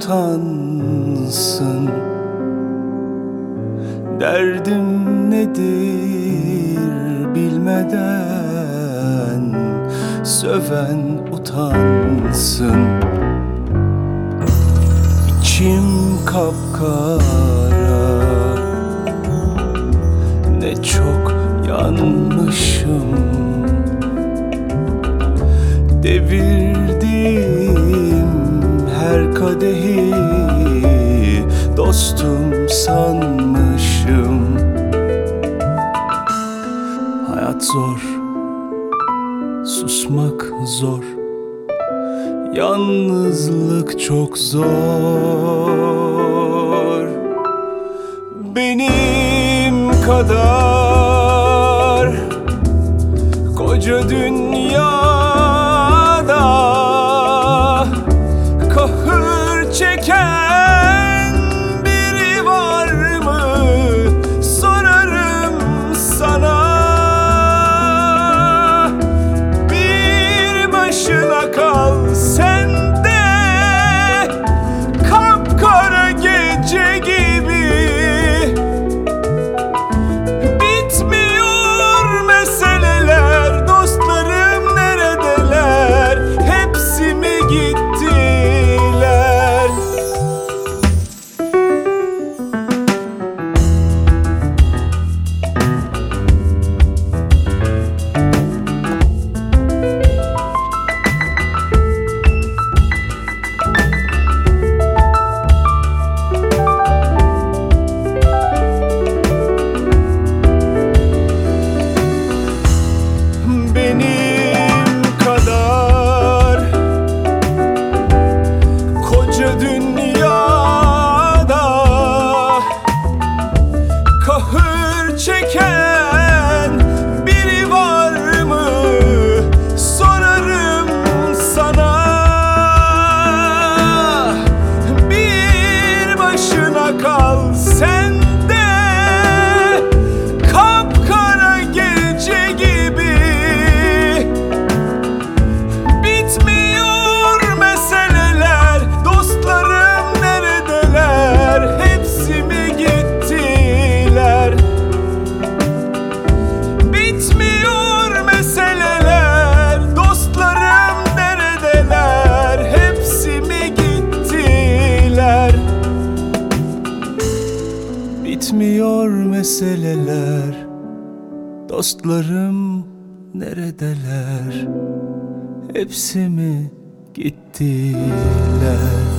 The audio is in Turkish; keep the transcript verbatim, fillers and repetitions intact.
utansın. Derdim nedir bilmeden söven utansın. İçim kapkara, ne çok yanmışım. Devirdim her kadehi dostum sanmışım. Hayat zor, susmak zor, yalnızlık çok zor. Benim kadar koca dünyada kahır çeken biri var mı? Sorarım sana. Bir başına kal sen de, kapkara gece gibi. Bitmiyor meseleler, dostlarım neredeler? Hepsi mi gittiler? Benim kadar koca dünyada kahır çeken biri var mı? Sorarım sana. Bir başına kal sen de, kapkara gece gibi. Bitmiyor meseleler, dostlarım neredeler? Hepsi mi gittiler? Bitmiyor meseleler, dostlarım neredeler? Hepsi mi gittiler? Bitmiyor meseleler, dostlarım neredeler? Hepsi mi gittiler?